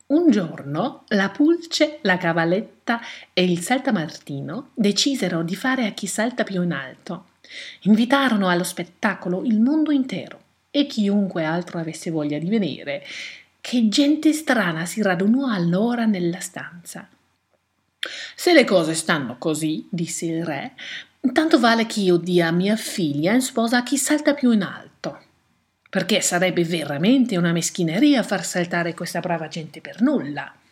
Un giorno la Pulce, la Cavaletta e il Saltamartino decisero di fare a chi salta più in alto. Invitarono allo spettacolo il mondo intero e chiunque altro avesse voglia di venire. Che gente strana si radunò allora nella stanza. Se le cose stanno così, disse il re, tanto vale che io dia mia figlia in sposa a chi salta più in alto, perché sarebbe veramente una meschineria far saltare questa brava gente per nulla.